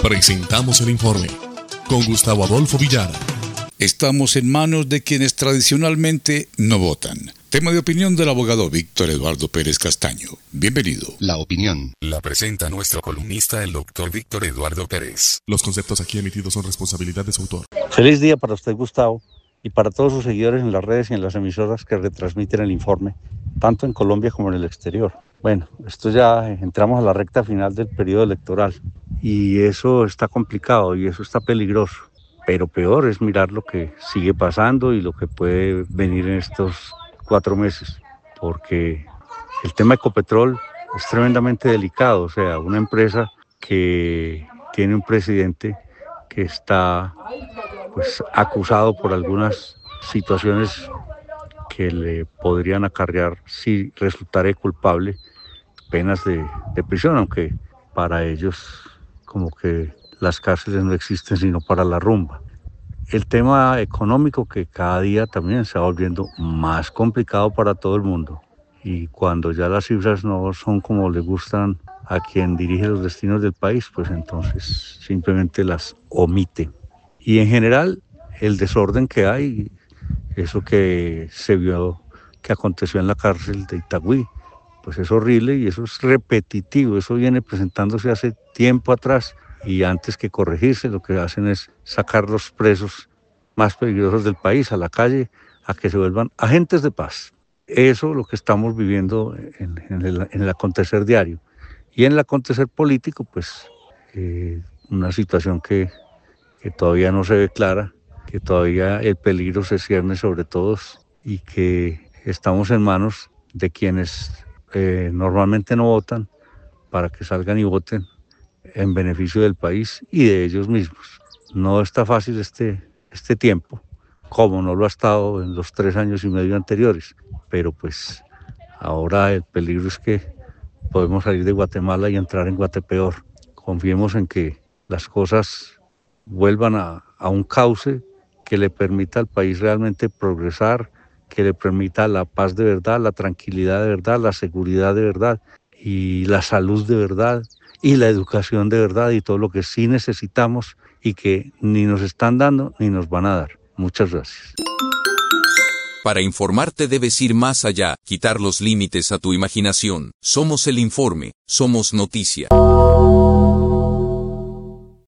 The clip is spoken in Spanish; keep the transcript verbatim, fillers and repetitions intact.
Presentamos el informe con Gustavo Adolfo Villar. Estamos en manos de quienes tradicionalmente no votan. Tema de opinión del abogado Víctor Eduardo Pérez Castaño. Bienvenido. La opinión la presenta nuestro columnista, el doctor Víctor Eduardo Pérez. Los conceptos aquí emitidos son responsabilidad de su autor. Feliz día para usted, Gustavo, y para todos sus seguidores en las redes y en las emisoras que retransmiten el informe, tanto en Colombia como en el exterior. Bueno, esto ya entramos a la recta final del periodo electoral y eso está complicado y eso está peligroso. Pero peor es mirar lo que sigue pasando y lo que puede venir en estos cuatro meses, porque el tema Ecopetrol es tremendamente delicado. O sea, una empresa que tiene un presidente que está pues acusado por algunas situaciones que le podrían acarrear, si resultara culpable, penas de, de prisión, aunque para ellos como que las cárceles no existen sino para la rumba. El tema económico, que cada día también se va volviendo más complicado para todo el mundo, y cuando ya las cifras no son como le gustan a quien dirige los destinos del país, pues entonces simplemente las omite. Y en general el desorden que hay, eso que se vio que aconteció en la cárcel de Itagüí, pues es horrible y eso es repetitivo, eso viene presentándose hace tiempo atrás. Y antes que corregirse, lo que hacen es sacar los presos más peligrosos del país a la calle, a que se vuelvan agentes de paz. Eso es lo que estamos viviendo en, en, el, en el acontecer diario. Y en el acontecer político, pues eh, una situación que, que todavía no se ve clara, que todavía el peligro se cierne sobre todos y que estamos en manos de quienes eh, normalmente no votan, para que salgan y voten en beneficio del país y de ellos mismos. No está fácil este, este tiempo, como no lo ha estado en los tres años y medio anteriores, pero pues ahora el peligro es que podemos salir de Guatemala y entrar en Guatepeor. Confiemos en que las cosas vuelvan a, a un cauce que le permita al país realmente progresar, que le permita la paz de verdad, la tranquilidad de verdad, la seguridad de verdad y la salud de verdad, y la educación de verdad y todo lo que sí necesitamos y que ni nos están dando ni nos van a dar. Muchas gracias. Para informarte debes ir más allá, quitar los límites a tu imaginación. Somos el informe, somos noticia.